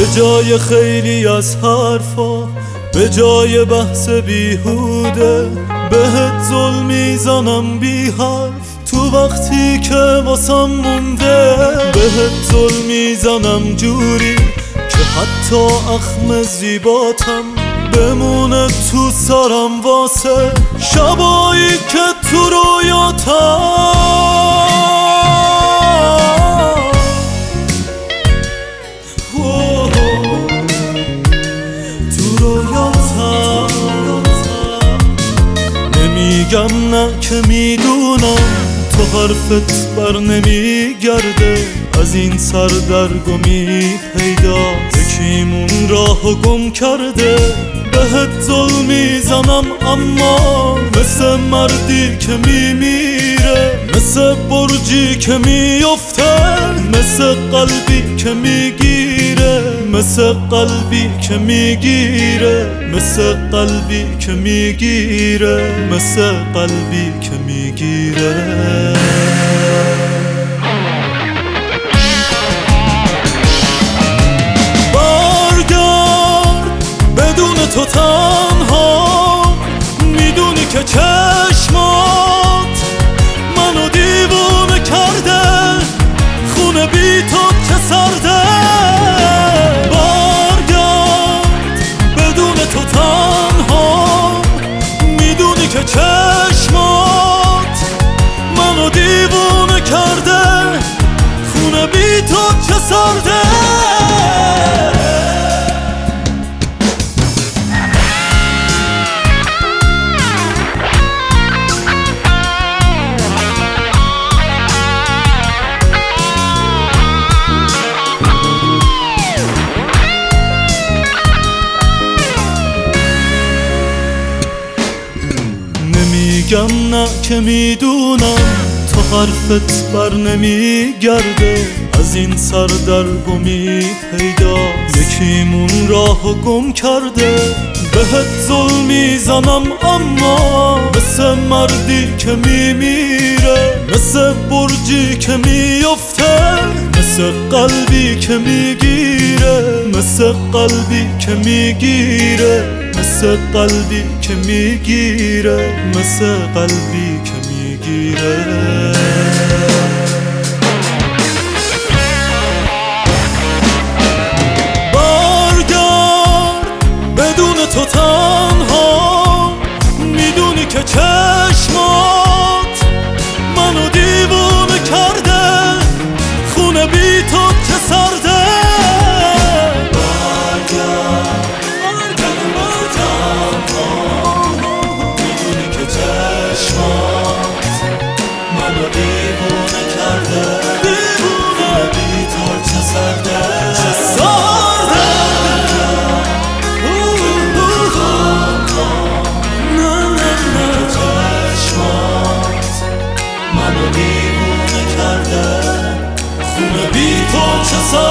جای خیلی از حرفا، به جای بحث بیهوده، بهت ظلم میزنم بی حرف تو وقتی که واسم مونده. بهت ظلم میزنم جوری که حتی اخم زیباتم بمونه تو سرم واسه شبایی که تو رویاتم. نمیگم نه که میدونم تو حرفت بر نمیگرده، از این سر درگمی پیداست یکیمون راهو گم کرده. بهت ظلم میزنم اما مثل مردی که میمیره، مثل برجی که میفته، مثل قلبی که میگیره، مثل قلبی که میگیره، مثل قلبی که میگیره، مثل قلبی که میگیره. تو تنها میدونی که چشمات منو دیوونه کرده، خونه بی تو چه سرده. برگرد بدون تو تنها میدونی که چشمات منو دیوونه کرده، خونه بی تو چه سرده. میگم نه که میدونم تو حرفت بر نمیگرده، از این سر درگمی پیداست یکیمون راهو گم کرده. بهت ظلم میزنم اما مثل مردی که میمیره، مثل برجی که میفته، مثل قلبی که میگیره، مثل قلبی که میگیره، مثل قلبی که میگیره، مثل قلبی که میگیره. برگرد بدون تو تنها میدونی که چشمات منو دیوونه کرده، خونه بی تو چه سرده. منو دیوونه کرده، دیوونه بی تو چه سرده، چه سرده. نه نه نه چشمات منو دیوونه کرده، خونه بی تو چه سرده.